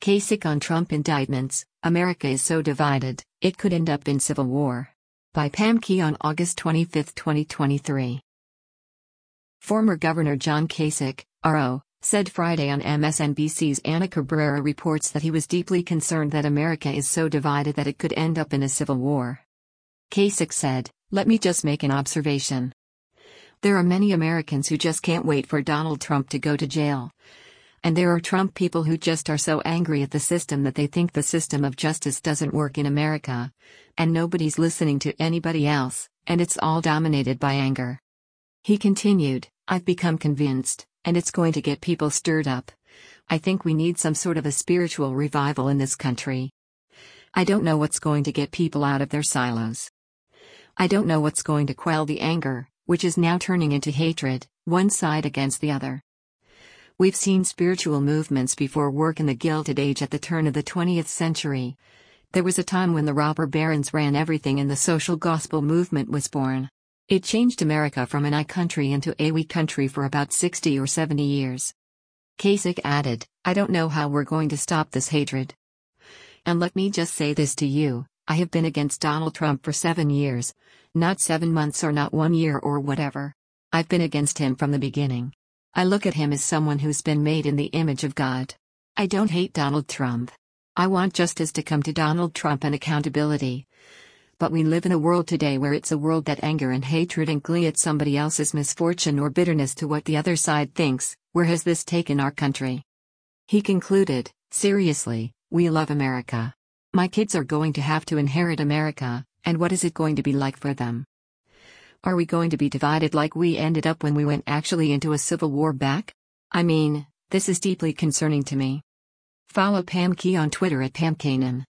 Kasich on Trump indictments, America is so divided, it could end up in civil war. By Pam Key on August 25, 2023. Former Governor John Kasich, RO, said Friday on MSNBC's Ana Cabrera reports that he was deeply concerned that America is so divided that it could end up in a civil war. Kasich said, "Let me just make an observation. There are many Americans who just can't wait for Donald Trump to go to jail. And there are Trump people who just are so angry at the system that they think the system of justice doesn't work in America. And nobody's listening to anybody else, and it's all dominated by anger." He continued, "I've become convinced, and it's going to get people stirred up. I think we need some sort of a spiritual revival in this country. I don't know what's going to get people out of their silos. I don't know what's going to quell the anger, which is now turning into hatred, one side against the other. We've seen spiritual movements before work in the Gilded Age at the turn of the 20th century. There was a time when the robber barons ran everything and the social gospel movement was born. It changed America from an I country into a we country for about 60 or 70 years." Kasich added, "I don't know how we're going to stop this hatred. And let me just say this to you, I have been against Donald Trump for 7 years, not 7 months or not 1 year or whatever. I've been against him from the beginning. I look at him as someone who's been made in the image of God. I don't hate Donald Trump. I want justice to come to Donald Trump and accountability. But we live in a world today where it's a world that anger and hatred and glee at somebody else's misfortune or bitterness to what the other side thinks. Where has this taken our country?" He concluded, "Seriously, we love America. My kids are going to have to inherit America, and what is it going to be like for them? Are we going to be divided like we ended up when we went actually into a civil war back? I mean, this is deeply concerning to me." Follow Pam Key on Twitter at PamKanan.